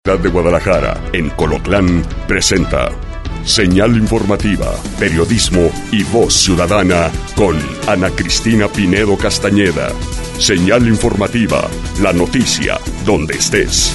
De Guadalajara, en Colotlán, presenta Señal Informativa, Periodismo y Voz Ciudadana con Ana Cristina Pinedo Castañeda. Señal Informativa, la noticia donde estés.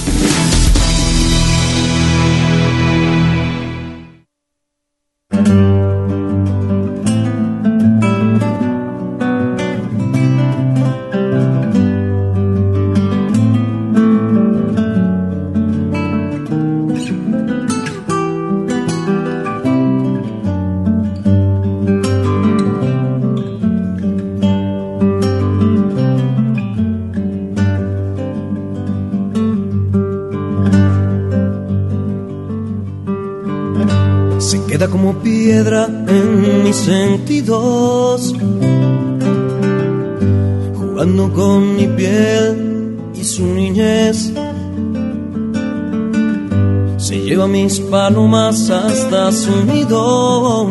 Queda como piedra en mis sentidos, jugando con mi piel y su niñez. Se lleva mis palomas hasta su nido,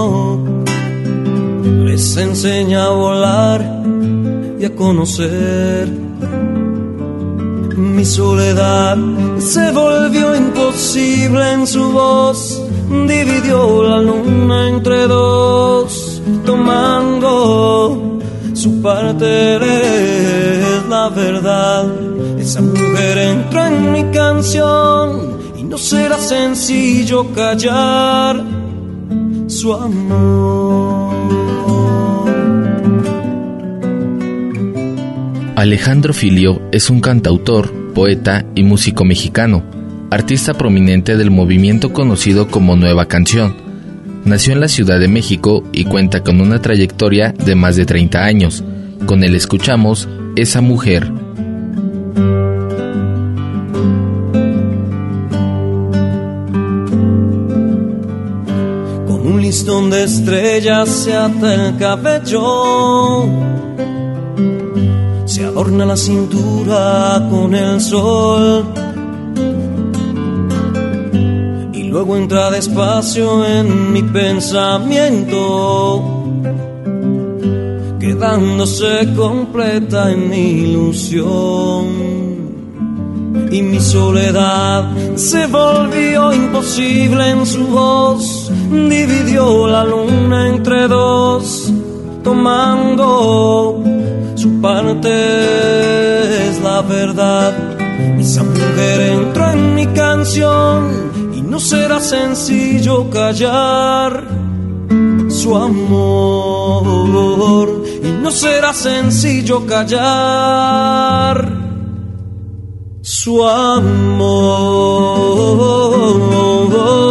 les enseña a volar y a conocer. Mi soledad se volvió imposible en su voz. Dividió la luna entre dos, tomando su parte es la verdad. Esa mujer entró en mi canción y no será sencillo callar su amor. Alejandro Filio es un cantautor, poeta y músico mexicano, artista prominente del movimiento conocido como Nueva Canción. Nació en la Ciudad de México y cuenta con una trayectoria de más de 30 años. Con él escuchamos Esa Mujer. Con un listón de estrellas se ata el cabello, se adorna la cintura con el sol. Luego entra despacio en mi pensamiento, quedándose completa en mi ilusión. Y mi soledad se volvió imposible en su voz. Dividió la luna entre dos, tomando su parte es la verdad. Esa mujer entró en mi canción. No será sencillo callar su amor, y no será sencillo callar su amor.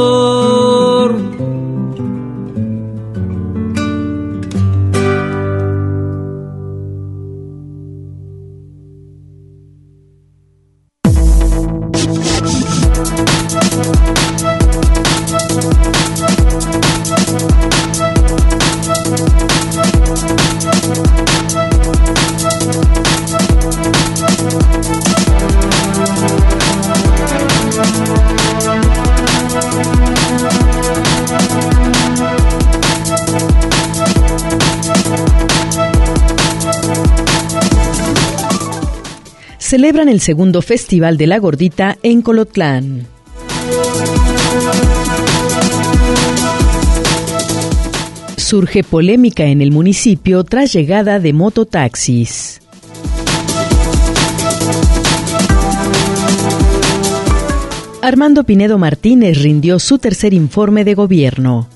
Celebran el segundo Festival de la Gordita en Colotlán. Surge polémica en el municipio tras llegada de mototaxis. Armando Pinedo Martínez rindió su tercer informe de gobierno.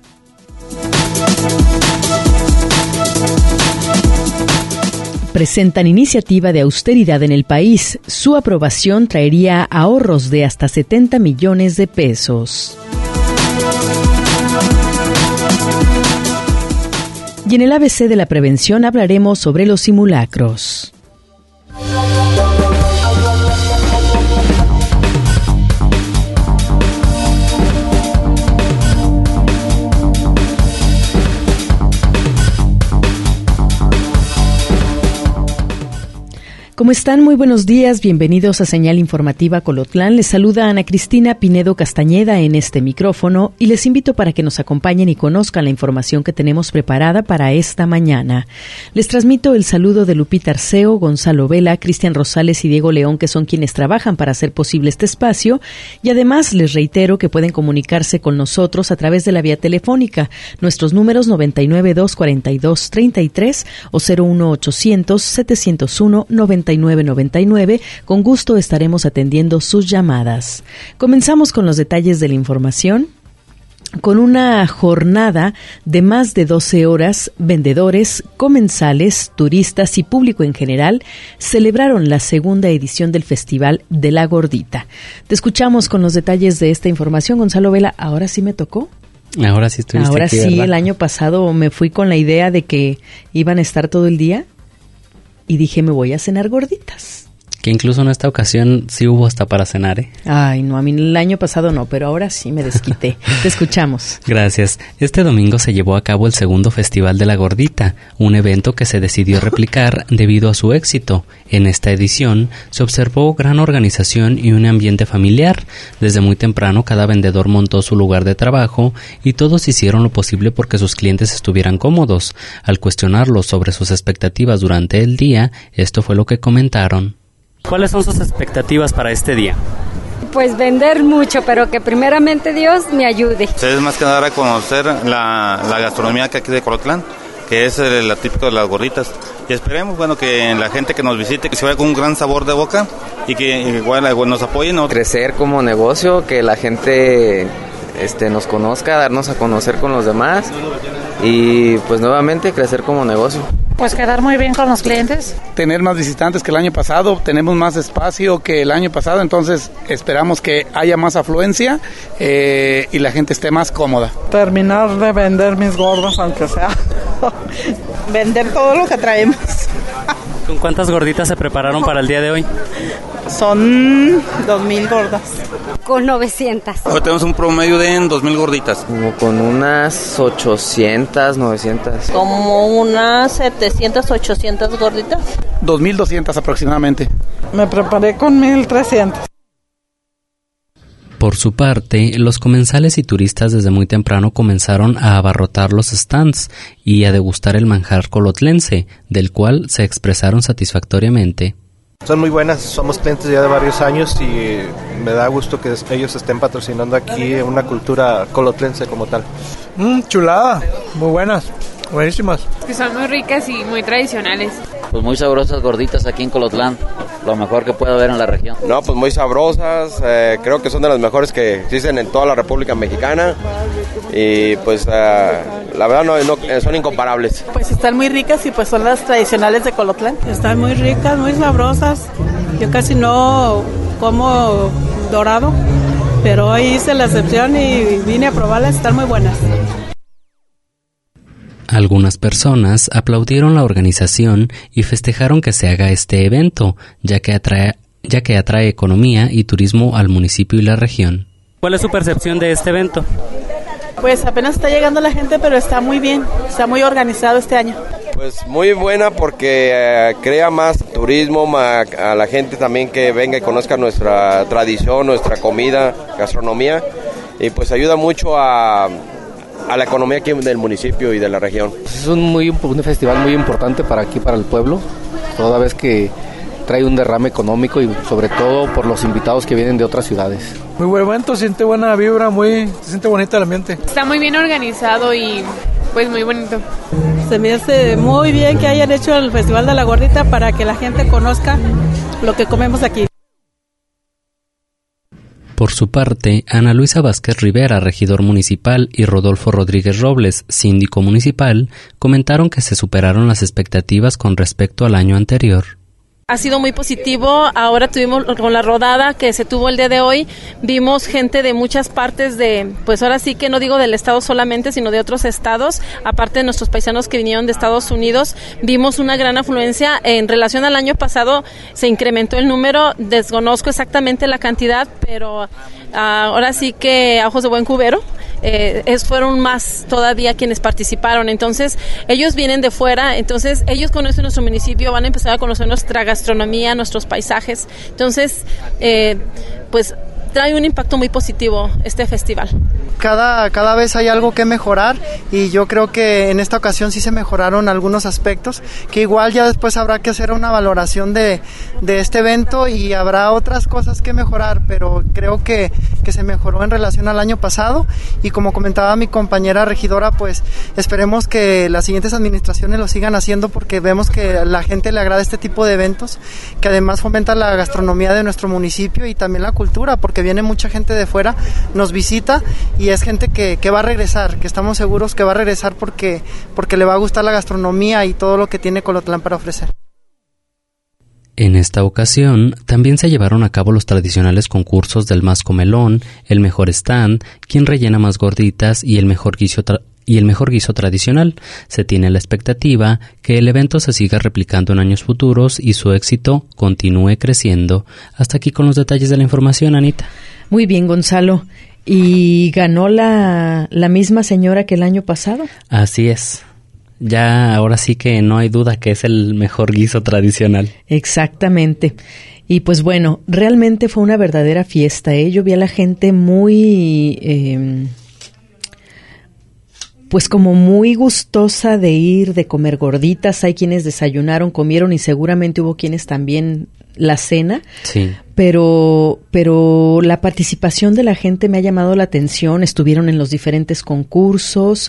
Presentan iniciativa de austeridad en el país. Su aprobación traería ahorros de hasta 70 millones de pesos. Y en el ABC de la prevención hablaremos sobre los simulacros. ¿Cómo están? Muy buenos días, bienvenidos a Señal Informativa Colotlán. Les saluda Ana Cristina Pinedo Castañeda en este micrófono y les invito para que nos acompañen y conozcan la información que tenemos preparada para esta mañana. Les transmito el saludo de Lupita Arceo, Gonzalo Vela, Cristian Rosales y Diego León, que son quienes trabajan para hacer posible este espacio, y además les reitero que pueden comunicarse con nosotros a través de la vía telefónica. Nuestros números 99-242-33 o 01800-701-9999. Con gusto estaremos atendiendo sus llamadas. Comenzamos con los detalles de la información. Con una jornada de más de 12 horas, vendedores, comensales, turistas y público en general celebraron la segunda edición del Festival de la Gordita. Te escuchamos con los detalles de esta información, Gonzalo Vela. ¿Ahora sí me tocó? Ahora sí estuviste Ahora aquí, sí, ¿verdad? El año pasado me fui con la idea de que iban a estar todo el día y dije, me voy a cenar gorditas. Que incluso en esta ocasión sí hubo hasta para cenar, ¿eh? Ay, no, a mí el año pasado no, pero ahora sí me desquité. Te escuchamos. Gracias. Este domingo se llevó a cabo el segundo Festival de la Gordita, un evento que se decidió replicar debido a su éxito. En esta edición se observó gran organización y un ambiente familiar. Desde muy temprano cada vendedor montó su lugar de trabajo y todos hicieron lo posible porque sus clientes estuvieran cómodos. Al cuestionarlos sobre sus expectativas durante el día, esto fue lo que comentaron. ¿Cuáles son sus expectativas para este día? Pues vender mucho, pero que primeramente Dios me ayude. Es más que nada conocer la gastronomía que aquí de Colotlán, que es la típica de las gorditas. Y esperemos, que la gente que nos visite, que se vaya con un gran sabor de boca y que igual nos apoyen, ¿no? Crecer como negocio, que la gente nos conozca, darnos a conocer con los demás y pues nuevamente crecer como negocio. Pues quedar muy bien con los clientes. Tener más visitantes que el año pasado, tenemos más espacio que el año pasado, entonces esperamos que haya más afluencia y la gente esté más cómoda. Terminar de vender mis gordas, aunque sea. Vender todo lo que traemos. ¿Con cuántas gorditas se prepararon para el día de hoy? Son 2,000 gordas. Con 900. Hoy tenemos un promedio de 2,000 gorditas. Como con unas 800, 900. Como unas 700, 800 gorditas. 2,200 aproximadamente. Me preparé con 1,300. Por su parte, los comensales y turistas desde muy temprano comenzaron a abarrotar los stands y a degustar el manjar colotlense, del cual se expresaron satisfactoriamente. Son muy buenas, somos clientes ya de varios años y me da gusto que ellos estén patrocinando aquí una cultura colotlense como tal. Chulada, muy buenas, buenísimas. Que son muy ricas y muy tradicionales. Pues muy sabrosas gorditas aquí en Colotlán, lo mejor que puede haber en la región. No, pues muy sabrosas, creo que son de las mejores que existen en toda la República Mexicana y pues la verdad no son incomparables. Pues están muy ricas y pues son las tradicionales de Colotlán. Están muy ricas, muy sabrosas. Yo casi no como dorado, pero hoy hice la excepción y vine a probarlas, están muy buenas. Algunas personas aplaudieron la organización y festejaron que se haga este evento, ya que atrae economía y turismo al municipio y la región. ¿Cuál es su percepción de este evento? Pues apenas está llegando la gente, pero está muy bien, está muy organizado este año. Pues muy buena porque crea más turismo, a la gente también que venga y conozca nuestra tradición, nuestra comida, gastronomía, y pues ayuda mucho a la economía aquí del municipio y de la región. Es un festival muy importante para aquí, para el pueblo, toda vez que trae un derrame económico y sobre todo por los invitados que vienen de otras ciudades. Muy buen evento, siente buena vibra, se siente bonito el ambiente. Está muy bien organizado y pues muy bonito. Se me hace muy bien que hayan hecho el Festival de la Gordita para que la gente conozca lo que comemos aquí. Por su parte, Ana Luisa Vázquez Rivera, regidor municipal, y Rodolfo Rodríguez Robles, síndico municipal, comentaron que se superaron las expectativas con respecto al año anterior. Ha sido muy positivo. Ahora tuvimos con la rodada que se tuvo el día de hoy, vimos gente de muchas partes pues ahora sí que no digo del estado solamente, sino de otros estados, aparte de nuestros paisanos que vinieron de Estados Unidos. Vimos una gran afluencia. En relación al año pasado se incrementó el número, desconozco exactamente la cantidad, pero ahora sí que a ojos de buen cubero fueron más todavía quienes participaron. Entonces, ellos vienen de fuera, entonces ellos conocen nuestro municipio, van a empezar a conocer nuestra gastronomía, nuestros paisajes. Entonces, pues trae un impacto muy positivo este festival. Cada vez hay algo que mejorar y yo creo que en esta ocasión sí se mejoraron algunos aspectos, que igual ya después habrá que hacer una valoración de este evento y habrá otras cosas que mejorar, pero creo que se mejoró en relación al año pasado y como comentaba mi compañera regidora, pues esperemos que las siguientes administraciones lo sigan haciendo porque vemos que a la gente le agrada este tipo de eventos, que además fomenta la gastronomía de nuestro municipio y también la cultura, porque viene mucha gente de fuera, nos visita y es gente que va a regresar, que estamos seguros que va a regresar porque le va a gustar la gastronomía y todo lo que tiene Colotlán para ofrecer. En esta ocasión también se llevaron a cabo los tradicionales concursos del más comelón, el mejor stand, quién rellena más gorditas y el mejor guiso tradicional. Se tiene la expectativa que el evento se siga replicando en años futuros y su éxito continúe creciendo. Hasta aquí con los detalles de la información, Anita. Muy bien, Gonzalo. ¿Y ganó la misma señora que el año pasado? Así es. Ya ahora sí que no hay duda que es el mejor guiso tradicional. Exactamente. Y pues bueno, realmente fue una verdadera fiesta, ¿eh? Yo vi a la gente muy... pues como muy gustosa de ir, de comer gorditas. Hay quienes desayunaron, comieron y seguramente hubo quienes también la cena. Sí. Pero la participación de la gente me ha llamado la atención. Estuvieron en los diferentes concursos,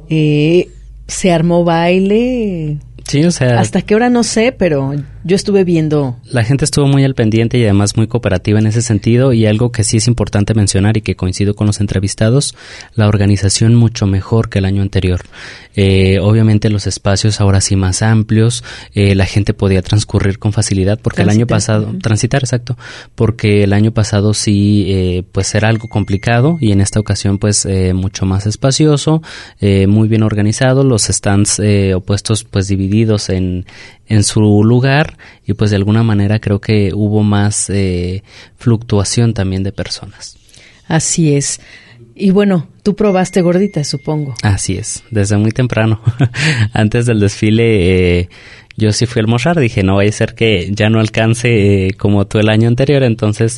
se armó baile. Sí, o sea... ¿Hasta qué hora? No sé, pero yo estuve viendo... La gente estuvo muy al pendiente y además muy cooperativa en ese sentido, y algo que sí es importante mencionar y que coincido con los entrevistados, la organización mucho mejor que el año anterior. Obviamente los espacios ahora sí más amplios, la gente podía transcurrir con facilidad porque el año pasado... Transitar, exacto. Porque el año pasado sí, pues era algo complicado y en esta ocasión pues mucho más espacioso, muy bien organizado, los stands opuestos pues divididos en su lugar y pues de alguna manera creo que hubo más fluctuación también de personas. Así es. Y bueno, tú probaste gorditas, supongo. Así es, desde muy temprano. Antes del desfile yo sí fui a almorzar, dije no vaya a ser que ya no alcance como tú el año anterior, entonces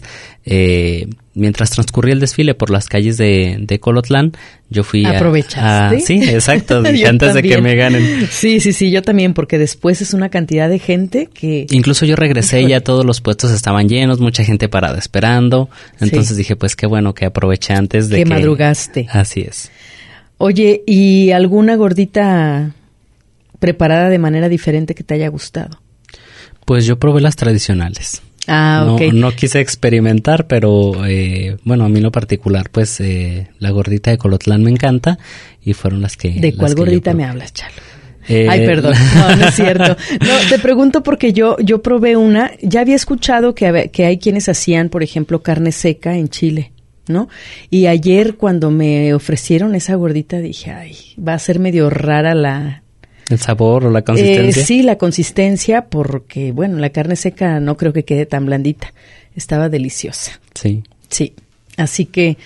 mientras transcurría el desfile por las calles de Colotlán, yo fui ¿Aprovechaste? Sí, exacto, dije antes también. De que me ganen. Sí, yo también, porque después es una cantidad de gente que... Incluso yo regresé y ya todos los puestos estaban llenos, mucha gente parada esperando, entonces dije pues qué bueno que aproveché antes de que... madrugaste. Así es. Oye, ¿y alguna gordita preparada de manera diferente que te haya gustado? Pues yo probé las tradicionales. Ok. No quise experimentar, pero bueno, a mí en lo particular, pues la gordita de Colotlán me encanta y fueron las que... ¿De cuál gordita me hablas, Chalo? Ay, perdón, no es cierto. No, te pregunto porque yo probé una, ya había escuchado que hay quienes hacían, por ejemplo, carne seca en Chile, ¿no? Y ayer cuando me ofrecieron esa gordita dije, ay, va a ser medio rara ¿el sabor o la consistencia? Sí, la consistencia, porque, bueno, la carne seca no creo que quede tan blandita. Estaba deliciosa. Sí. Sí, así que,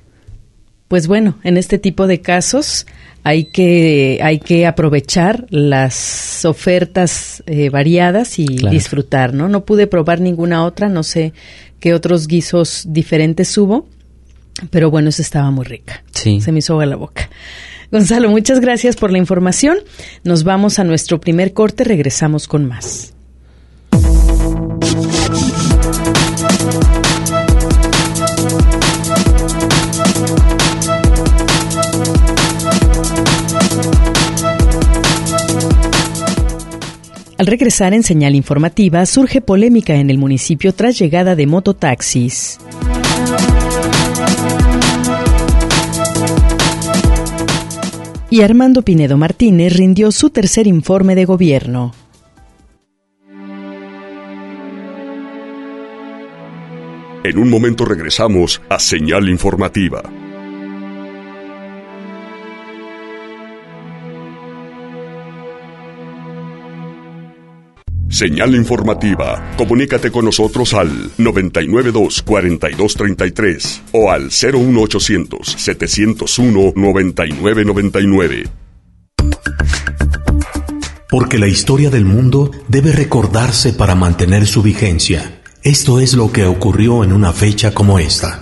pues bueno, en este tipo de casos hay que aprovechar las ofertas variadas y disfrutar, ¿no? No pude probar ninguna otra, no sé qué otros guisos diferentes hubo, pero bueno, esa estaba muy rica. Sí. Se me hizo agua la boca. Gonzalo, muchas gracias por la información. Nos vamos a nuestro primer corte, regresamos con más. Al regresar en Señal Informativa, surge polémica en el municipio tras llegada de mototaxis. Y Armando Pinedo Martínez rindió su tercer informe de gobierno. En un momento regresamos a Señal Informativa. Señal informativa. Comunícate con nosotros al 992-4233 o al 01800-701-9999. Porque la historia del mundo debe recordarse para mantener su vigencia. Esto es lo que ocurrió en una fecha como esta.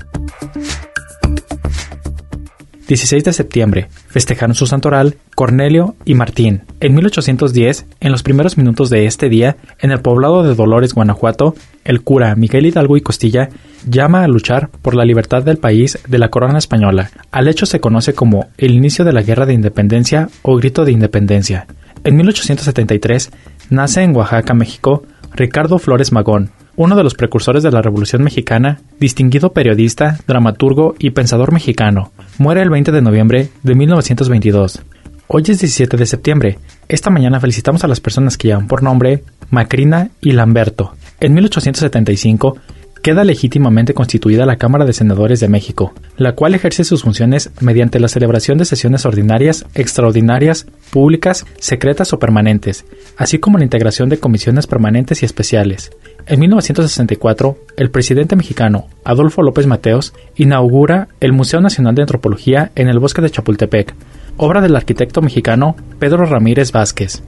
16 de septiembre, festejaron su santoral Cornelio y Martín. En 1810, en los primeros minutos de este día, en el poblado de Dolores, Guanajuato, el cura Miguel Hidalgo y Costilla llama a luchar por la libertad del país de la corona española. Al hecho se conoce como el inicio de la Guerra de Independencia o Grito de Independencia. En 1873, nace en Oaxaca, México, Ricardo Flores Magón, uno de los precursores de la Revolución Mexicana, distinguido periodista, dramaturgo y pensador mexicano. Muere el 20 de noviembre de 1922. Hoy es 17 de septiembre. Esta mañana felicitamos a las personas que llevan por nombre Macrina y Lamberto. En 1875 queda legítimamente constituida la Cámara de Senadores de México, la cual ejerce sus funciones mediante la celebración de sesiones ordinarias, extraordinarias, públicas, secretas o permanentes, así como la integración de comisiones permanentes y especiales. En 1964, el presidente mexicano, Adolfo López Mateos, inaugura el Museo Nacional de Antropología en el Bosque de Chapultepec, obra del arquitecto mexicano Pedro Ramírez Vázquez.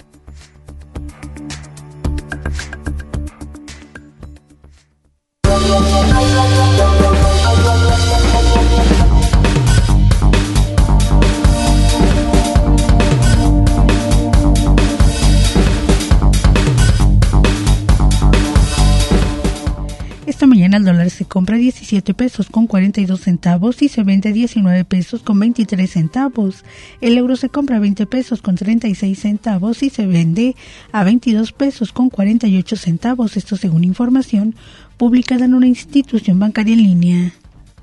Esta mañana el dólar se compra 17 pesos con 42 centavos y se vende 19 pesos con 23 centavos. El euro se compra a 20 pesos con 36 centavos y se vende a 22 pesos con 48 centavos. Esto según información publicada en una institución bancaria en línea.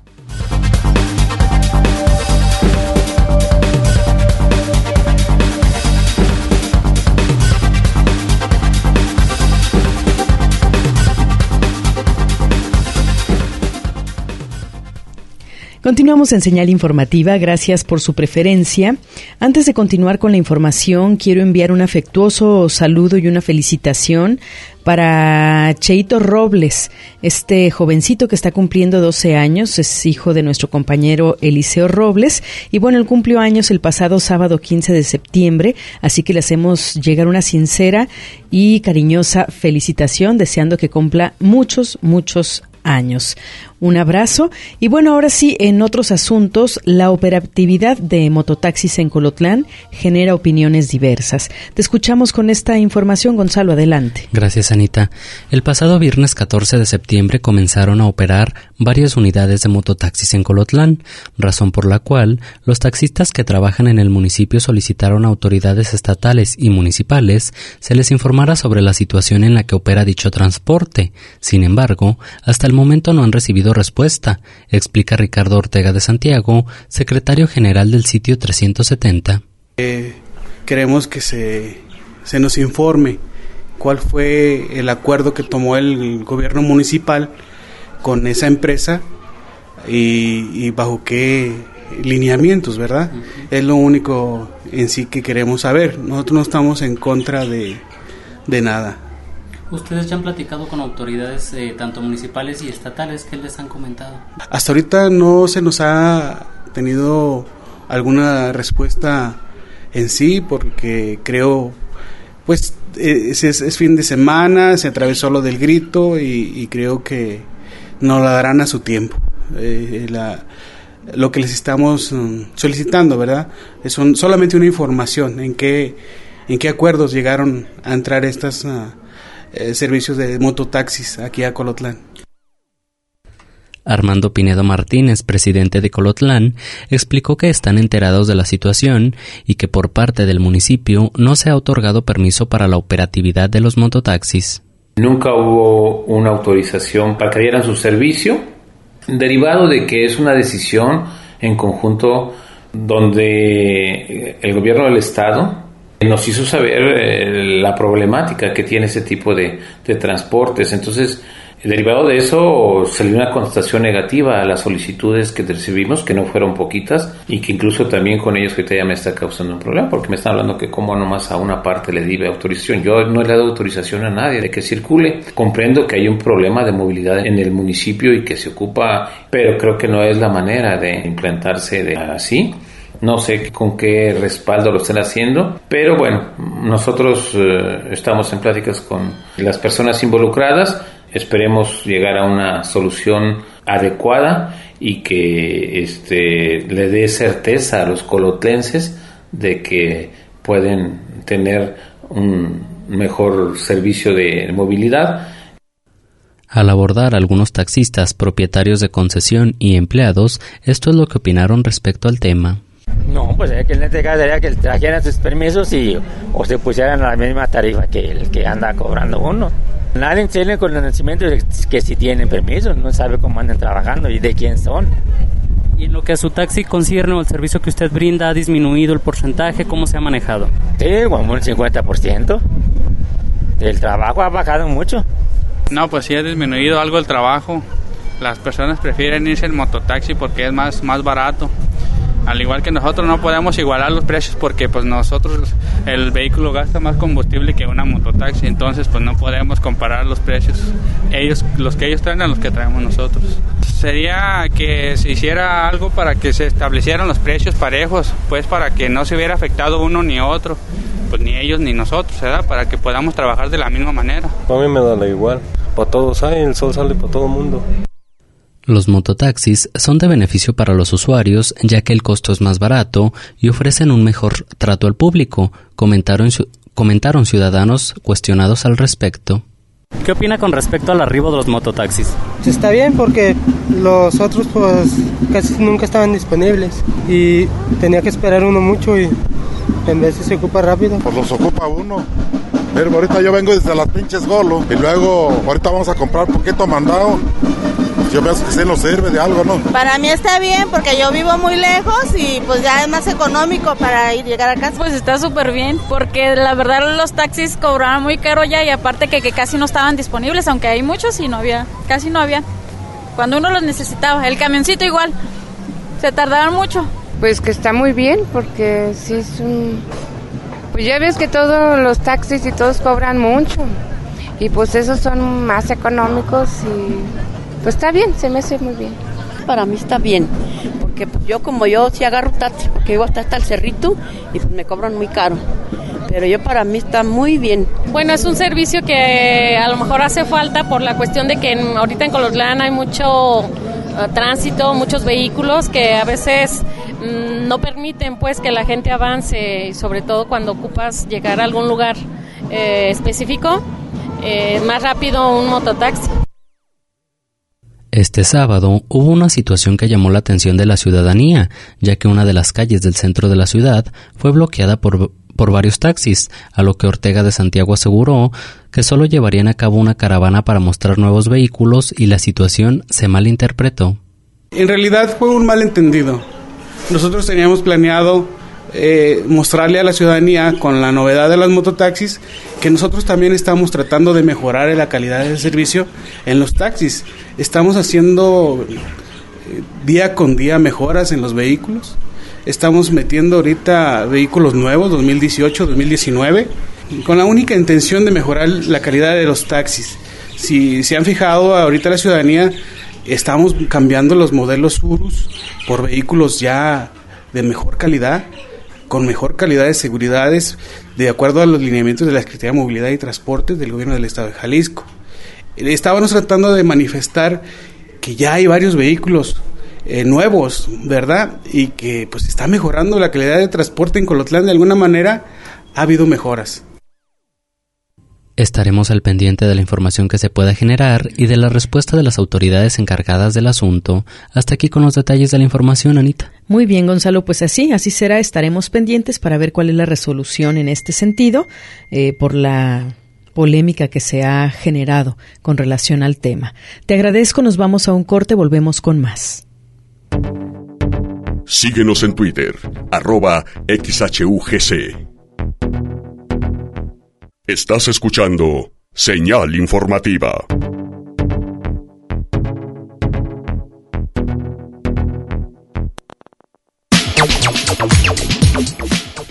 Continuamos en Señal Informativa, gracias por su preferencia. Antes de continuar con la información, quiero enviar un afectuoso saludo y una felicitación para Cheito Robles, este jovencito que está cumpliendo 12 años, es hijo de nuestro compañero Eliseo Robles, y bueno, él cumplió años el pasado sábado 15 de septiembre, así que le hacemos llegar una sincera y cariñosa felicitación, deseando que cumpla muchos años. Un abrazo. Y bueno, ahora sí, en otros asuntos, la operatividad de mototaxis en Colotlán genera opiniones diversas. Te escuchamos con esta información, Gonzalo, adelante. Gracias, Anita. El pasado viernes 14 de septiembre comenzaron a operar varias unidades de mototaxis en Colotlán, razón por la cual los taxistas que trabajan en el municipio solicitaron a autoridades estatales y municipales se les informara sobre la situación en la que opera dicho transporte. Sin embargo, hasta el momento no han recibido respuesta, explica Ricardo Ortega de Santiago, secretario general del sitio 370. Queremos que se nos informe cuál fue el acuerdo que tomó el gobierno municipal con esa empresa y bajo qué lineamientos, ¿verdad? Uh-huh. Es lo único en sí que queremos saber. Nosotros no estamos en contra de nada. ¿Ustedes ya han platicado con autoridades tanto municipales y estatales? ¿Qué les han comentado? Hasta ahorita no se nos ha tenido alguna respuesta en sí, porque creo, pues, es fin de semana, se atravesó lo del grito y creo que nos la darán a su tiempo. Lo que les estamos solicitando, ¿verdad? Es solamente una información en qué acuerdos llegaron a entrar estas servicios de mototaxis aquí a Colotlán. Armando Pinedo Martínez, presidente de Colotlán, explicó que están enterados de la situación y que por parte del municipio no se ha otorgado permiso para la operatividad de los mototaxis. Nunca hubo una autorización para que dieran su servicio, derivado de que es una decisión en conjunto donde el gobierno del estado nos hizo saber la problemática que tiene ese tipo de transportes. Entonces, Derivado de eso, salió una contestación negativa a las solicitudes que recibimos, que no fueron poquitas, y que incluso también con ellos ahorita ya me está causando un problema, porque me están hablando que como nomás a una parte le di autorización. Yo no le he dado autorización a nadie de que circule. Comprendo que hay un problema de movilidad en el municipio y que se ocupa, pero creo que no es la manera de implantarse así. No sé con qué respaldo lo están haciendo, pero bueno, nosotros estamos en pláticas con las personas involucradas. Esperemos llegar a una solución adecuada y que le dé certeza a los colotlenses de que pueden tener un mejor servicio de movilidad. Al abordar a algunos taxistas, propietarios de concesión y empleados, esto es lo que opinaron respecto al tema. No, pues que en este caso sería que trajeran sus permisos o se pusieran a la misma tarifa que el que anda cobrando uno. Nadie tiene conocimiento de que si tienen permiso, no sabe cómo andan trabajando y de quién son. ¿Y en lo que a su taxi concierne o el servicio que usted brinda ha disminuido el porcentaje? ¿Cómo se ha manejado? Sí, como un 50%. El trabajo ha bajado mucho. No, pues sí ha disminuido algo el trabajo. Las personas prefieren irse en mototaxi porque es más barato. Al igual que nosotros no podemos igualar los precios porque pues nosotros el vehículo gasta más combustible que una mototaxi, entonces pues no podemos comparar los precios. Los que ellos traen a los que traemos nosotros. Sería que se hiciera algo para que se establecieran los precios parejos, pues para que no se hubiera afectado uno ni otro, pues ni ellos ni nosotros, ¿verdad? Para que podamos trabajar de la misma manera. A mí me da igual, para todos hay, el sol sale para todo el mundo. Los mototaxis son de beneficio para los usuarios, ya que el costo es más barato y ofrecen un mejor trato al público, comentaron ciudadanos cuestionados al respecto. ¿Qué opina con respecto al arribo de los mototaxis? Está bien porque los otros pues casi nunca estaban disponibles y tenía que esperar uno mucho y en vez de se ocupa rápido. Pues los ocupa uno. Pero ahorita yo vengo desde las pinches Golo y luego ahorita vamos a comprar poquito mandado. Yo pienso que sí nos sirve de algo, ¿no? Para mí está bien porque yo vivo muy lejos y pues ya es más económico para llegar a casa. Pues está súper bien porque la verdad los taxis cobraban muy caro ya y aparte que casi no estaban disponibles, aunque hay muchos y casi no había. Cuando uno los necesitaba, el camioncito igual, se tardaban mucho. Pues que está muy bien porque sí es pues ya ves que todos los taxis y todos cobran mucho y pues esos son más económicos y... Pues está bien, se me hace muy bien. Para mí está bien, porque pues yo sí agarro taxi, porque vivo hasta el cerrito y pues me cobran muy caro. Pero para mí está muy bien. Bueno, es un servicio que a lo mejor hace falta por la cuestión de que ahorita en Colotlán hay mucho tránsito, muchos vehículos que a veces no permiten pues que la gente avance, sobre todo cuando ocupas llegar a algún lugar específico, más rápido un mototaxi. Este sábado hubo una situación que llamó la atención de la ciudadanía, ya que una de las calles del centro de la ciudad fue bloqueada por varios taxis, a lo que Ortega de Santiago aseguró que solo llevarían a cabo una caravana para mostrar nuevos vehículos y la situación se malinterpretó. En realidad fue un malentendido. Nosotros teníamos planeado mostrarle a la ciudadanía con la novedad de las mototaxis que nosotros también estamos tratando de mejorar la calidad del servicio en los taxis. Estamos haciendo día con día mejoras en los vehículos. Estamos metiendo ahorita vehículos nuevos 2018, 2019 con la única intención de mejorar la calidad de los taxis. Si se han fijado ahorita la ciudadanía, estamos cambiando los modelos Urus por vehículos ya de mejor calidad, con mejor calidad de seguridades, de acuerdo a los lineamientos de la Secretaría de Movilidad y Transportes del Gobierno del Estado de Jalisco. Estábamos tratando de manifestar que ya hay varios vehículos nuevos, ¿verdad? Y que pues está mejorando la calidad de transporte en Colotlán. De alguna manera ha habido mejoras. Estaremos al pendiente de la información que se pueda generar y de la respuesta de las autoridades encargadas del asunto. Hasta aquí con los detalles de la información, Anita. Muy bien, Gonzalo, pues así será. Estaremos pendientes para ver cuál es la resolución en este sentido por la polémica que se ha generado con relación al tema. Te agradezco, nos vamos a un corte, volvemos con más. Síguenos en Twitter, @XHUGC. Estás escuchando Señal Informativa.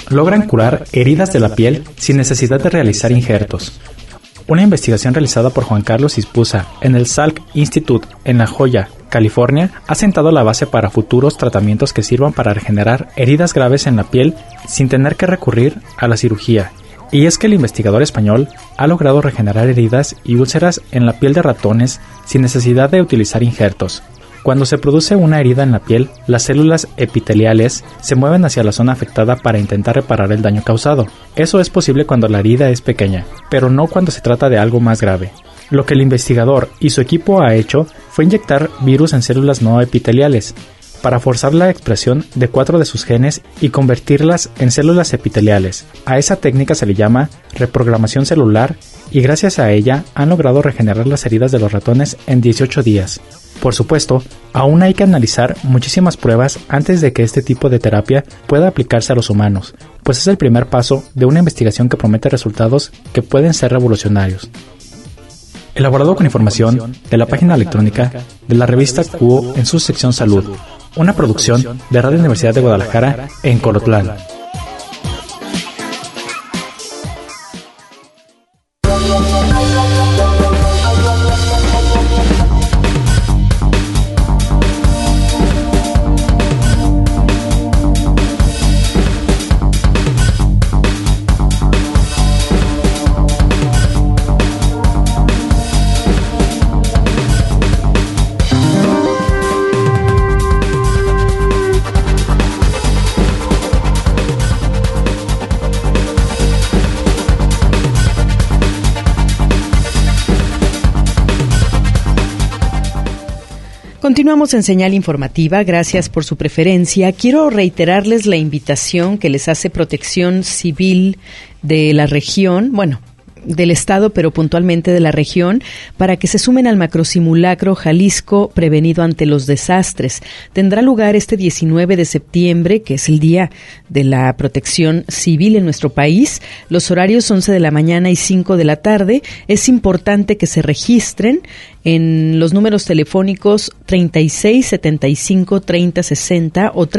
logran curar heridas de la piel sin necesidad de realizar injertos. Una investigación realizada por Juan Carlos Ispuza en el Salk Institute en La Joya, California, ha sentado la base para futuros tratamientos que sirvan para regenerar heridas graves en la piel sin tener que recurrir a la cirugía. Y es que el investigador español ha logrado regenerar heridas y úlceras en la piel de ratones sin necesidad de utilizar injertos. Cuando se produce una herida en la piel, las células epiteliales se mueven hacia la zona afectada para intentar reparar el daño causado. Eso es posible cuando la herida es pequeña, pero no cuando se trata de algo más grave. Lo que el investigador y su equipo ha hecho fue inyectar virus en células no epiteliales para forzar la expresión de 4 de sus genes y convertirlas en células epiteliales. A esa técnica se le llama reprogramación celular y gracias a ella han logrado regenerar las heridas de los ratones en 18 días. Por supuesto, aún hay que analizar muchísimas pruebas antes de que este tipo de terapia pueda aplicarse a los humanos, pues es el primer paso de una investigación que promete resultados que pueden ser revolucionarios. Elaborado con información de la página electrónica de la revista Cuo en su sección Salud, una producción de Radio Universidad de Guadalajara en Colotlán. Continuamos en Señal Informativa, gracias por su preferencia. Quiero reiterarles la invitación que les hace Protección Civil de la región, del estado, pero puntualmente de la región, para que se sumen al macrosimulacro Jalisco Prevenido ante los Desastres. Tendrá lugar este 19 de septiembre, que es el Día de la Protección Civil en nuestro país. Los horarios 11 de la mañana y 5 de la tarde. Es importante que se registren en los números telefónicos 3675-3060 o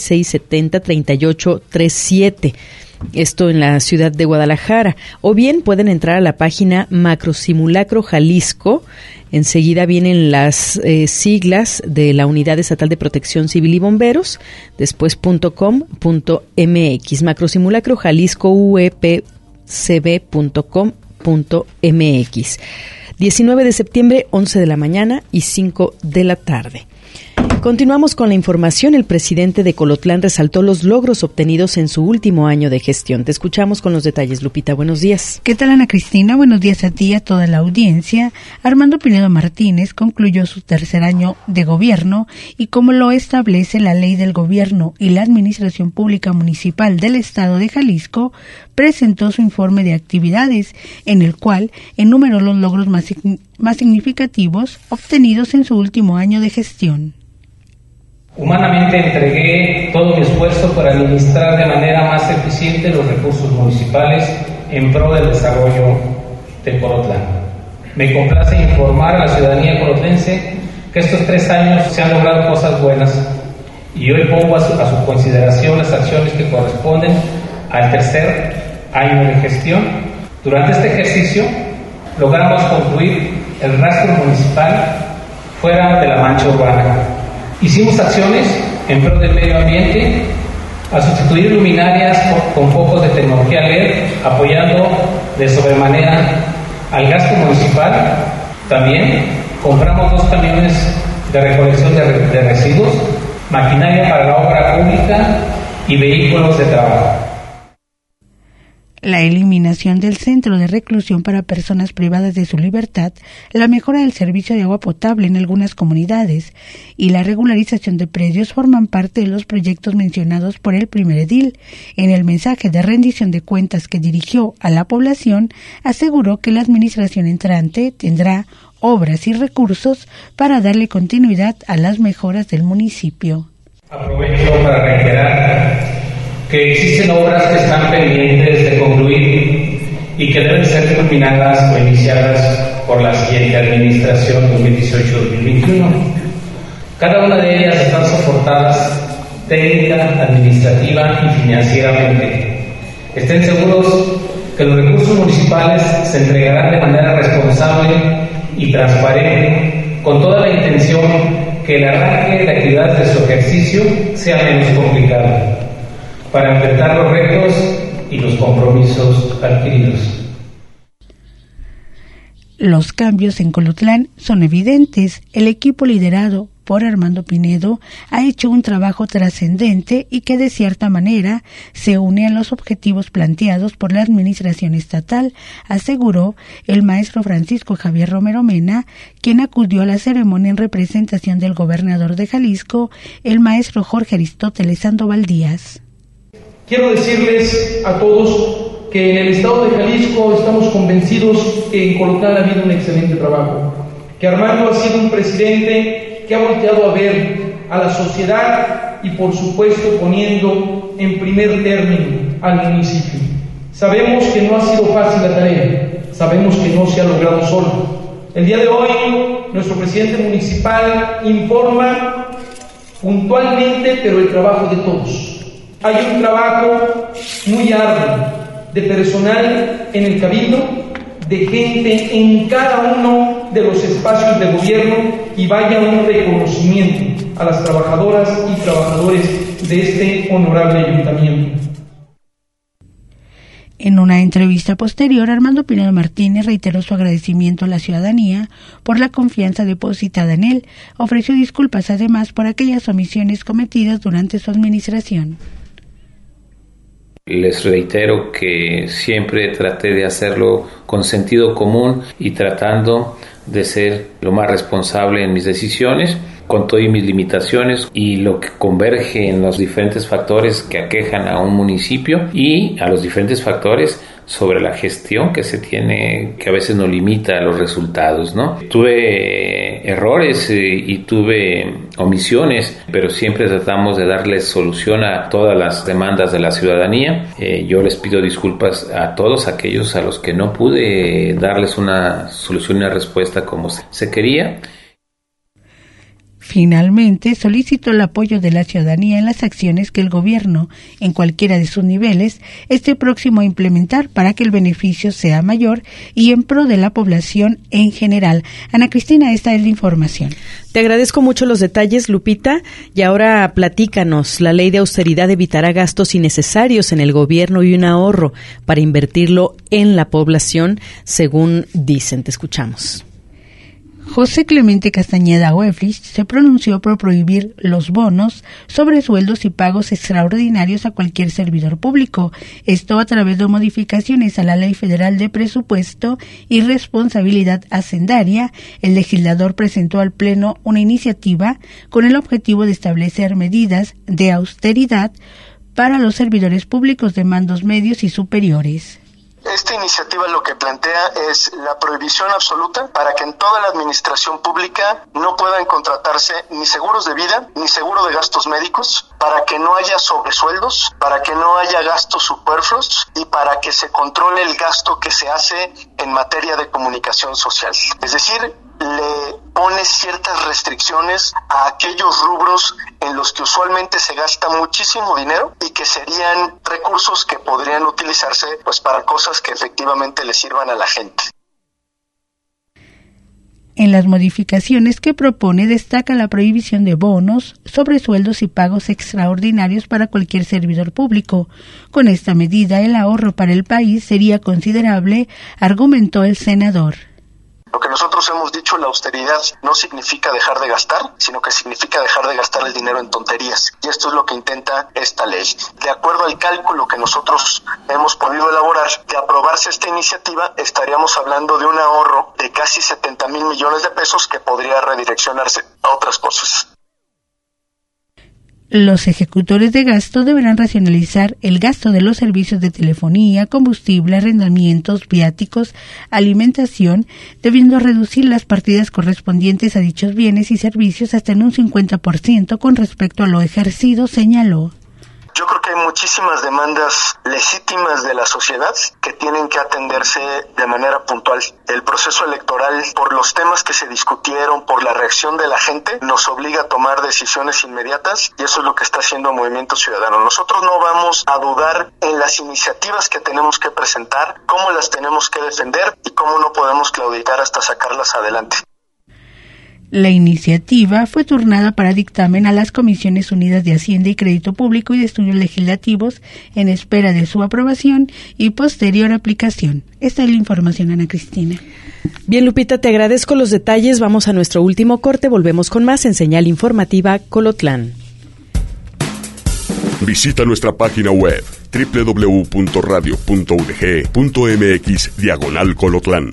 3670-3837. Esto en la ciudad de Guadalajara. O bien pueden entrar a la página Macrosimulacro Jalisco. Enseguida vienen las siglas de la Unidad Estatal de Protección Civil y Bomberos. Después .com.mx. Macrosimulacro Jalisco uepcb.com.mx. 19 de septiembre, 11 de la mañana y 5 de la tarde. Continuamos con la información. El presidente de Colotlán resaltó los logros obtenidos en su último año de gestión. Te escuchamos con los detalles, Lupita. Buenos días. ¿Qué tal, Ana Cristina? Buenos días a ti y a toda la audiencia. Armando Pinedo Martínez concluyó su tercer año de gobierno y, como lo establece la Ley del Gobierno y la Administración Pública Municipal del Estado de Jalisco, presentó su informe de actividades, en el cual enumeró los logros más significativos obtenidos en su último año de gestión. Humanamente entregué todo mi esfuerzo para administrar de manera más eficiente los recursos municipales en pro del desarrollo de Colotlán. Me complace informar a la ciudadanía colotlense que estos 3 años se han logrado cosas buenas y hoy pongo a su consideración las acciones que corresponden al tercer año de gestión. Durante este ejercicio logramos concluir el rastro municipal fuera de la mancha urbana. Hicimos acciones en pro del medio ambiente, a sustituir luminarias con focos de tecnología LED, apoyando de sobremanera al gasto municipal. También compramos 2 camiones de recolección de residuos, maquinaria para la obra pública y vehículos de trabajo. La eliminación del centro de reclusión para personas privadas de su libertad, la mejora del servicio de agua potable en algunas comunidades y la regularización de predios forman parte de los proyectos mencionados por el primer edil. En el mensaje de rendición de cuentas que dirigió a la población, aseguró que la administración entrante tendrá obras y recursos para darle continuidad a las mejoras del municipio. Aprovecho para reiterar que existen obras que están pendientes de concluir y que deben ser culminadas o iniciadas por la siguiente administración 2018-2021. Cada una de ellas están soportadas técnica, administrativa y financieramente Estén seguros que los recursos municipales se entregarán de manera responsable y transparente, con toda la intención que el arranque de actividades de su ejercicio sea menos complicado, para enfrentar los retos y los compromisos adquiridos. Los cambios en Colotlán son evidentes. El equipo liderado por Armando Pinedo ha hecho un trabajo trascendente y que de cierta manera se une a los objetivos planteados por la administración estatal, aseguró el maestro Francisco Javier Romero Mena, quien acudió a la ceremonia en representación del gobernador de Jalisco, el maestro Jorge Aristóteles Sandoval Díaz. Quiero decirles a todos que en el estado de Jalisco estamos convencidos que en Colotlán ha habido un excelente trabajo, que Armando ha sido un presidente que ha volteado a ver a la sociedad y por supuesto poniendo en primer término al municipio. Sabemos que no ha sido fácil la tarea, sabemos que no se ha logrado solo. El día de hoy nuestro presidente municipal informa puntualmente, pero el trabajo de todos. Hay un trabajo muy arduo de personal en el cabildo, de gente en cada uno de los espacios de gobierno, y vaya un reconocimiento a las trabajadoras y trabajadores de este honorable ayuntamiento. En una entrevista posterior, Armando Pinedo Martínez reiteró su agradecimiento a la ciudadanía por la confianza depositada en él. Ofreció disculpas además por aquellas omisiones cometidas durante su administración. Les reitero que siempre traté de hacerlo con sentido común y tratando de ser lo más responsable en mis decisiones, con todas mis limitaciones y lo que converge en los diferentes factores que aquejan a un municipio y a los diferentes factores sobre la gestión que se tiene, que a veces nos limita a los resultados, ¿no? Tuve errores y tuve omisiones, pero siempre tratamos de darles solución a todas las demandas de la ciudadanía. Yo les pido disculpas a todos aquellos a los que no pude darles una solución y una respuesta como se quería. Finalmente, solicitó el apoyo de la ciudadanía en las acciones que el gobierno, en cualquiera de sus niveles, esté próximo a implementar para que el beneficio sea mayor y en pro de la población en general. Ana Cristina, esta es la información. Te agradezco mucho los detalles, Lupita, y ahora platícanos. La ley de austeridad evitará gastos innecesarios en el gobierno y un ahorro para invertirlo en la población, según dicen. Te escuchamos. José Clemente Castañeda Oeflich se pronunció por prohibir los bonos sobre sueldos y pagos extraordinarios a cualquier servidor público. Esto a través de modificaciones a la Ley Federal de Presupuesto y Responsabilidad Hacendaria. El legislador presentó al Pleno una iniciativa con el objetivo de establecer medidas de austeridad para los servidores públicos de mandos medios y superiores. Esta iniciativa lo que plantea es la prohibición absoluta para que en toda la administración pública no puedan contratarse ni seguros de vida ni seguro de gastos médicos, para que no haya sobresueldos, para que no haya gastos superfluos y para que se controle el gasto que se hace en materia de comunicación social. Es decir, le pone ciertas restricciones a aquellos rubros en los que usualmente se gasta muchísimo dinero y que serían recursos que podrían utilizarse pues para cosas que efectivamente le sirvan a la gente. En las modificaciones que propone destaca la prohibición de bonos, sobresueldos y pagos extraordinarios para cualquier servidor público. Con esta medida el ahorro para el país sería considerable, argumentó el senador. Lo que nosotros hemos dicho, la austeridad no significa dejar de gastar, sino que significa dejar de gastar el dinero en tonterías. Y esto es lo que intenta esta ley. De acuerdo al cálculo que nosotros hemos podido elaborar, de aprobarse esta iniciativa, estaríamos hablando de un ahorro de casi 70,000 millones de pesos que podría redireccionarse a otras cosas. Los ejecutores de gasto deberán racionalizar el gasto de los servicios de telefonía, combustible, arrendamientos, viáticos, alimentación, debiendo reducir las partidas correspondientes a dichos bienes y servicios hasta en un 50% con respecto a lo ejercido, señaló. Yo creo que hay muchísimas demandas legítimas de la sociedad que tienen que atenderse de manera puntual. El proceso electoral, por los temas que se discutieron, por la reacción de la gente, nos obliga a tomar decisiones inmediatas y eso es lo que está haciendo Movimiento Ciudadano. Nosotros no vamos a dudar en las iniciativas que tenemos que presentar, cómo las tenemos que defender y cómo no podemos claudicar hasta sacarlas adelante. La iniciativa fue turnada para dictamen a las Comisiones Unidas de Hacienda y Crédito Público y de Estudios Legislativos en espera de su aprobación y posterior aplicación. Esta es la información, Ana Cristina. Bien, Lupita, te agradezco los detalles. Vamos a nuestro último corte. Volvemos con más en Señal Informativa Colotlán. Visita nuestra página web www.radio.udg.mx/Colotlán.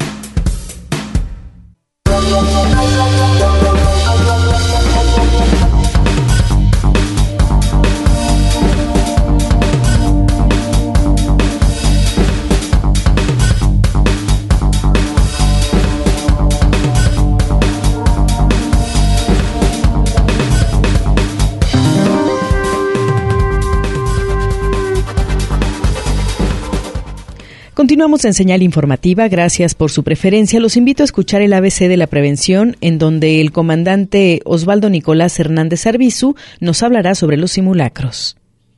Continuamos en Señal Informativa. Gracias por su preferencia. Los invito a escuchar el ABC de la prevención, en donde el comandante Osvaldo Nicolás Hernández Arbizu nos hablará sobre los simulacros.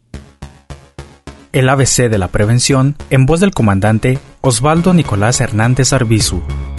El ABC de la prevención, en voz del comandante Osvaldo Nicolás Hernández Arbizu.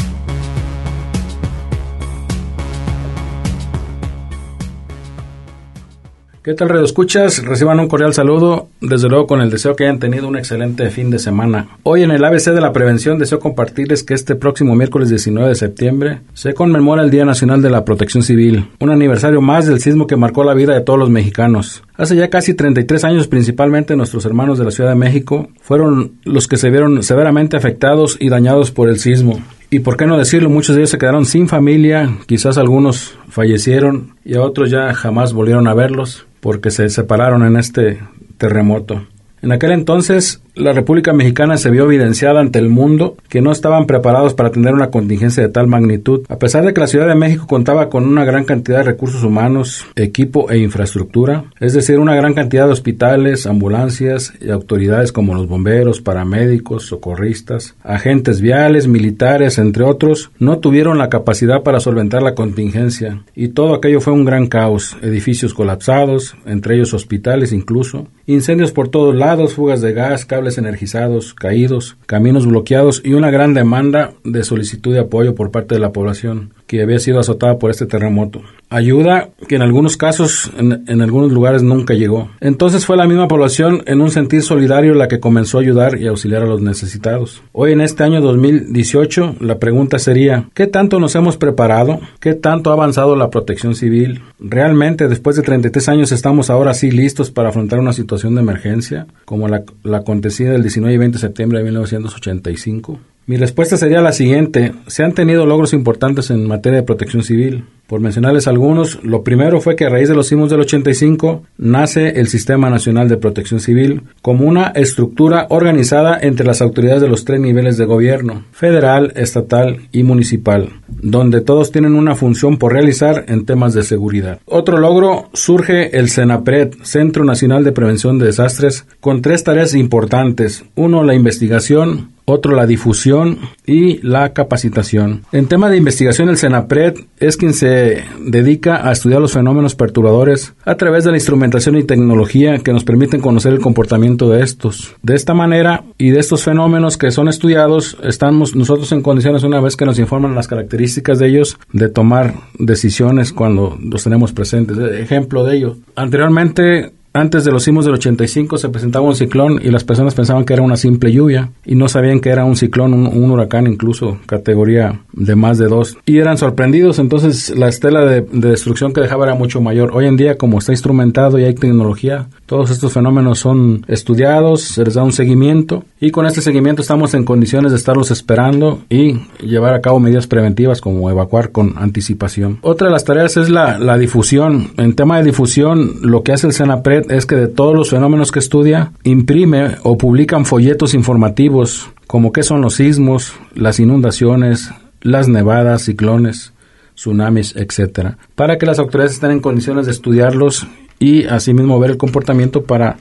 ¿Qué tal, radioescuchas? Reciban un cordial saludo, desde luego con el deseo que hayan tenido un excelente fin de semana. Hoy en el ABC de la prevención deseo compartirles que este próximo miércoles 19 de septiembre se conmemora el Día Nacional de la Protección Civil, un aniversario más del sismo que marcó la vida de todos los mexicanos. Hace ya casi 33 años, principalmente nuestros hermanos de la Ciudad de México fueron los que se vieron severamente afectados y dañados por el sismo. Y por qué no decirlo, muchos de ellos se quedaron sin familia, quizás algunos fallecieron y a otros ya jamás volvieron a verlos porque se separaron en este terremoto. En aquel entonces, la República Mexicana se vio evidenciada ante el mundo que no estaban preparados para atender una contingencia de tal magnitud. A pesar de que la Ciudad de México contaba con una gran cantidad de recursos humanos, equipo e infraestructura, es decir, una gran cantidad de hospitales, ambulancias y autoridades como los bomberos, paramédicos, socorristas, agentes viales, militares, entre otros, no tuvieron la capacidad para solventar la contingencia. Y todo aquello fue un gran caos, edificios colapsados, entre ellos hospitales incluso, incendios por todos lados, fugas de gas, cables energizados, caídos, caminos bloqueados y una gran demanda de solicitud de apoyo por parte de la población que había sido azotada por este terremoto. Ayuda que en algunos casos, en algunos lugares nunca llegó. Entonces fue la misma población en un sentir solidario la que comenzó a ayudar y auxiliar a los necesitados. Hoy en este año 2018, la pregunta sería, ¿qué tanto nos hemos preparado? ¿Qué tanto ha avanzado la protección civil? ¿Realmente después de 33 años estamos ahora sí listos para afrontar una situación de emergencia como la acontecida el 19 y 20 de septiembre de 1985? Mi respuesta sería la siguiente. Se han tenido logros importantes en materia de protección civil. Por mencionarles algunos, lo primero fue que a raíz de los sismos del 85 nace el Sistema Nacional de Protección Civil como una estructura organizada entre las autoridades de los 3 niveles de gobierno, federal, estatal y municipal, donde todos tienen una función por realizar en temas de seguridad. Otro logro, surge el CENAPRED, Centro Nacional de Prevención de Desastres, con 3 tareas importantes. Uno, la investigación, otro, la difusión y la capacitación. En tema de investigación, el CENAPRED es quien se dedica a estudiar los fenómenos perturbadores a través de la instrumentación y tecnología que nos permiten conocer el comportamiento de estos. De esta manera y de estos fenómenos que son estudiados, estamos nosotros en condiciones, una vez que nos informan las características de ellos, de tomar decisiones cuando los tenemos presentes. Ejemplo de ello, anteriormente, antes de los sismos del 85 se presentaba un ciclón y las personas pensaban que era una simple lluvia y no sabían que era un ciclón, un huracán incluso, categoría de más de 2. Y eran sorprendidos, entonces la estela de destrucción que dejaba era mucho mayor. Hoy en día, como está instrumentado y hay tecnología, todos estos fenómenos son estudiados, se les da un seguimiento y con este seguimiento estamos en condiciones de estarlos esperando y llevar a cabo medidas preventivas como evacuar con anticipación. Otra de las tareas es la difusión. En tema de difusión, lo que hace el CENAPRED es que de todos los fenómenos que estudia, imprime o publican folletos informativos como qué son los sismos, las inundaciones, las nevadas, ciclones, tsunamis, etcétera, para que las autoridades estén en condiciones de estudiarlos y asimismo ver el comportamiento para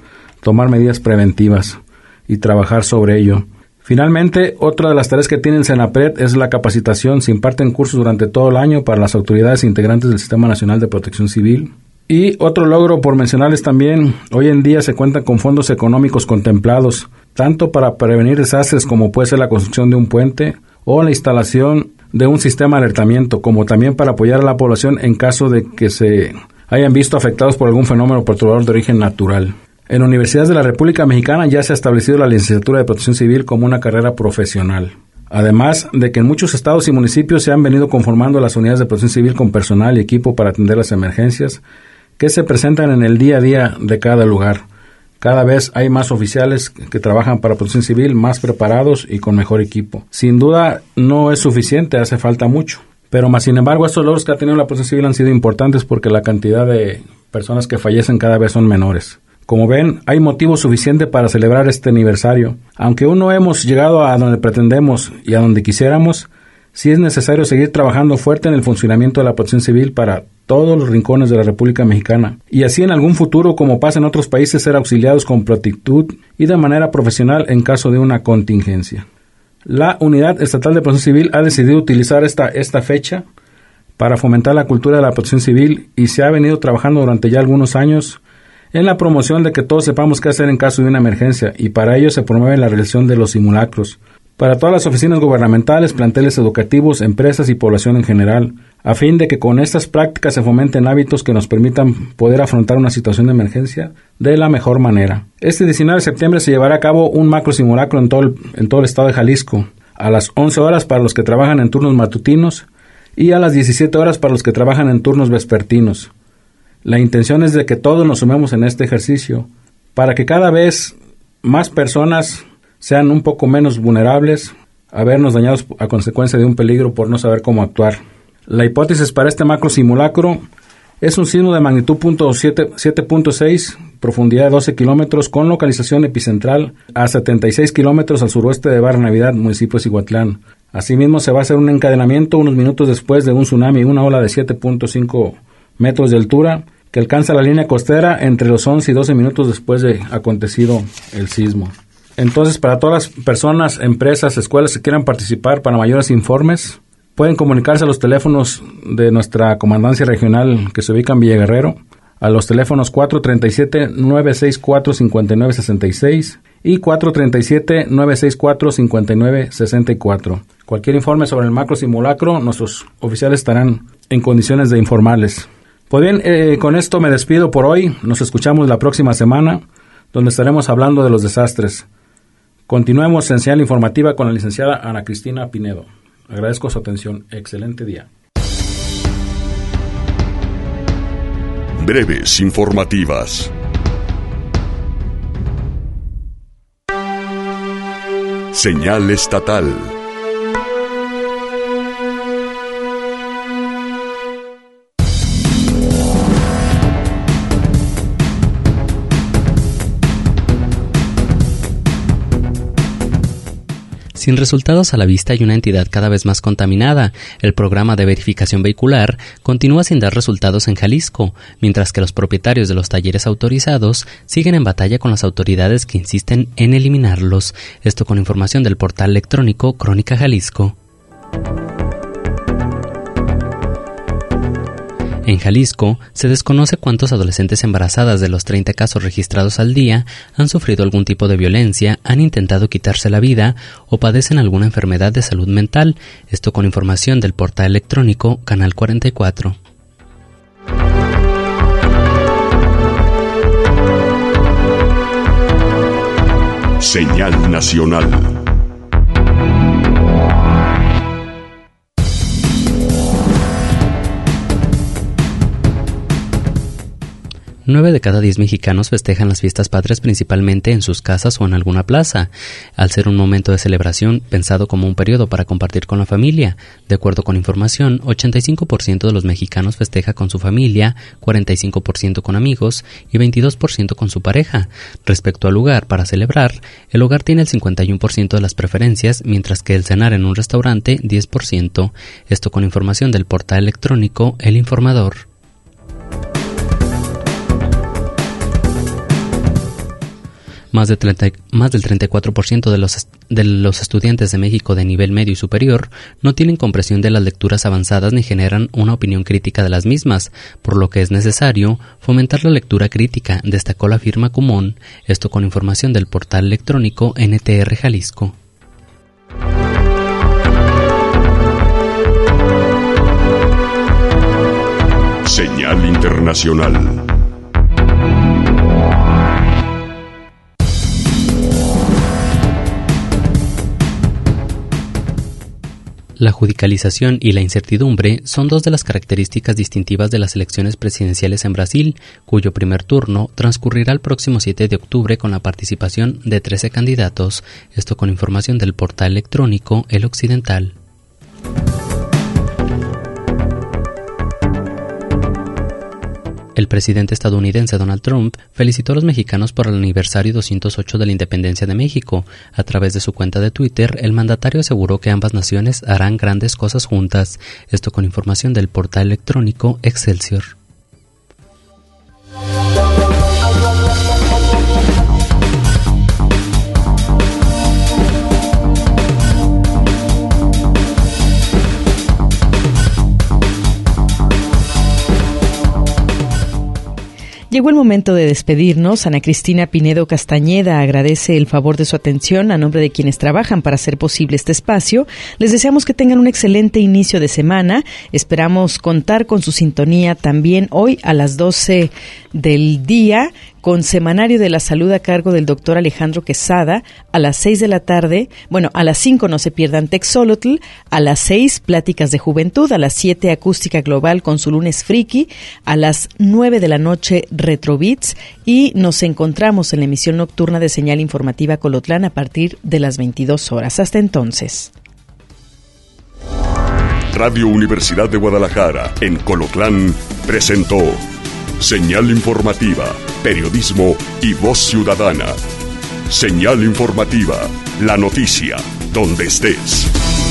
tomar medidas preventivas y trabajar sobre ello. Finalmente, otra de las tareas que tiene el Senapred es la capacitación. Se imparten cursos durante todo el año para las autoridades integrantes del Sistema Nacional de Protección Civil. Y otro logro por mencionarles también, hoy en día se cuentan con fondos económicos contemplados, tanto para prevenir desastres como puede ser la construcción de un puente o la instalación de un sistema de alertamiento, como también para apoyar a la población en caso de que se hayan visto afectados por algún fenómeno perturbador de origen natural. En universidades de la República Mexicana ya se ha establecido la licenciatura de Protección Civil como una carrera profesional. Además de que en muchos estados y municipios se han venido conformando las unidades de Protección Civil con personal y equipo para atender las emergencias que se presentan en el día a día de cada lugar. Cada vez hay más oficiales que trabajan para Protección Civil, más preparados y con mejor equipo. Sin duda no es suficiente, hace falta mucho. Pero más sin embargo, estos logros que ha tenido la Protección Civil han sido importantes porque la cantidad de personas que fallecen cada vez son menores. Como ven, hay motivo suficiente para celebrar este aniversario. Aunque aún no hemos llegado a donde pretendemos y a donde quisiéramos, sí es necesario seguir trabajando fuerte en el funcionamiento de la Protección Civil para todos los rincones de la República Mexicana, y así en algún futuro, como pasa en otros países, ser auxiliados con prontitud y de manera profesional en caso de una contingencia. La Unidad Estatal de Protección Civil ha decidido utilizar esta fecha para fomentar la cultura de la protección civil y se ha venido trabajando durante ya algunos años en la promoción de que todos sepamos qué hacer en caso de una emergencia, y para ello se promueve la realización de los simulacros para todas las oficinas gubernamentales, planteles educativos, empresas y población en general, a fin de que con estas prácticas se fomenten hábitos que nos permitan poder afrontar una situación de emergencia de la mejor manera. Este 19 de septiembre se llevará a cabo un macro simulacro en todo el estado de Jalisco, a las 11 horas para los que trabajan en turnos matutinos y a las 17 horas para los que trabajan en turnos vespertinos. La intención es de que todos nos sumemos en este ejercicio para que cada vez más personas sean un poco menos vulnerables a vernos dañados a consecuencia de un peligro por no saber cómo actuar. La hipótesis para este macro simulacro es un sismo de magnitud 7.6, profundidad de 12 kilómetros, con localización epicentral a 76 kilómetros al suroeste de Barra Navidad, municipio de Cihuatlán. Asimismo, se va a hacer un encadenamiento unos minutos después de un tsunami y una ola de 7.5 metros de altura que alcanza la línea costera entre los 11 y 12 minutos después de acontecido el sismo. Entonces, para todas las personas, empresas, escuelas que quieran participar, para mayores informes, pueden comunicarse a los teléfonos de nuestra comandancia regional que se ubica en Villa Guerrero, a los teléfonos 437-964-5966 y 437-964-5964. Cualquier informe sobre el macro simulacro, nuestros oficiales estarán en condiciones de informarles. Pues bien, con esto me despido por hoy. Nos escuchamos la próxima semana, donde estaremos hablando de los desastres. Continuemos en Señal Informativa con la licenciada Ana Cristina Pinedo. Agradezco su atención. Excelente día. Breves informativas. Señal estatal. Sin resultados a la vista y una entidad cada vez más contaminada, el programa de verificación vehicular continúa sin dar resultados en Jalisco, mientras que los propietarios de los talleres autorizados siguen en batalla con las autoridades que insisten en eliminarlos. Esto con información del portal electrónico Crónica Jalisco. En Jalisco, se desconoce cuántos adolescentes embarazadas de los 30 casos registrados al día han sufrido algún tipo de violencia, han intentado quitarse la vida o padecen alguna enfermedad de salud mental. Esto con información del portal electrónico Canal 44. Señal nacional. 9 de cada 10 mexicanos festejan las fiestas patrias principalmente en sus casas o en alguna plaza, al ser un momento de celebración pensado como un periodo para compartir con la familia. De acuerdo con información, 85% de los mexicanos festeja con su familia, 45% con amigos y 22% con su pareja. Respecto al lugar para celebrar, el hogar tiene el 51% de las preferencias, mientras que el cenar en un restaurante 10%. Esto con información del portal electrónico El Informador. Más del 34% de los estudiantes de México de nivel medio y superior no tienen comprensión de las lecturas avanzadas ni generan una opinión crítica de las mismas, por lo que es necesario fomentar la lectura crítica, destacó la firma Kumon, esto con información del portal electrónico NTR Jalisco. Señal Internacional. La judicialización y la incertidumbre son dos de las características distintivas de las elecciones presidenciales en Brasil, cuyo primer turno transcurrirá el próximo 7 de octubre con la participación de 13 candidatos, esto con información del portal electrónico El Occidental. El presidente estadounidense Donald Trump felicitó a los mexicanos por el aniversario 208 de la independencia de México. A través de su cuenta de Twitter, el mandatario aseguró que ambas naciones harán grandes cosas juntas, esto con información del portal electrónico Excelsior. Llegó el momento de despedirnos. Ana Cristina Pinedo Castañeda agradece el favor de su atención a nombre de quienes trabajan para hacer posible este espacio. Les deseamos que tengan un excelente inicio de semana. Esperamos contar con su sintonía también hoy a las 12 del día con Semanario de la Salud a cargo del doctor Alejandro Quesada. A las 6 de la tarde, a las 5 no se pierdan Texolotl, a las 6 Pláticas de Juventud, a las 7 Acústica Global con su lunes friki, a las 9 de la noche Retrobits y nos encontramos en la emisión nocturna de Señal Informativa Colotlán a partir de las 22 horas. Hasta entonces. Radio Universidad de Guadalajara en Colotlán presentó Señal Informativa, periodismo y voz ciudadana. Señal Informativa, la noticia, donde estés.